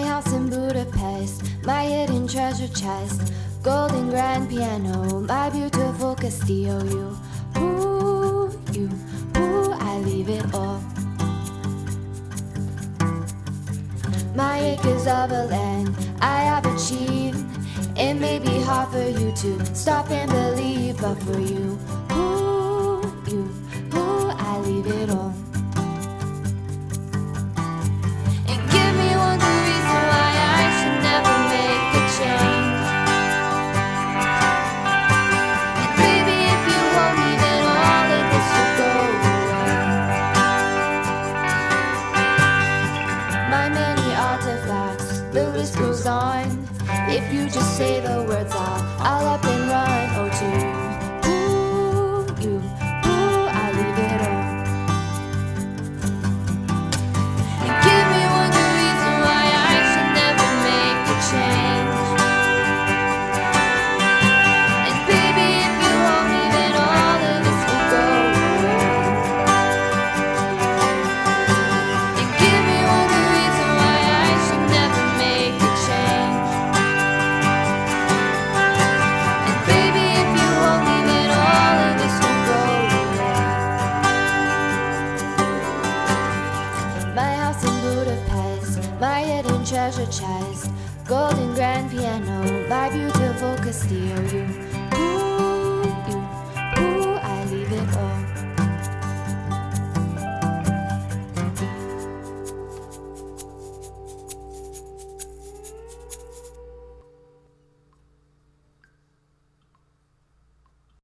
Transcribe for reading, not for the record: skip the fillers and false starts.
house in Budapest, my hidden treasure chest, golden grand piano, my beautiful Castillo. You, I leave it all. My acres of a land I have achieved. It may be hard for you to stop and believe, but for you, I leave it all. And give me one good reason why I should never make a change. And baby, if you hold me, then all of this will go away. My many artifacts, the list goes on. If you just say the words, I'll up and run. Oh, to you, I leave it all. And give me one good reason why I should never make a change. And baby, if you hold me, then all of this will go away. And give me one good reason why I should never make a change. My house in Budapest, my hidden treasure chest, golden grand piano, my beautiful Castillo.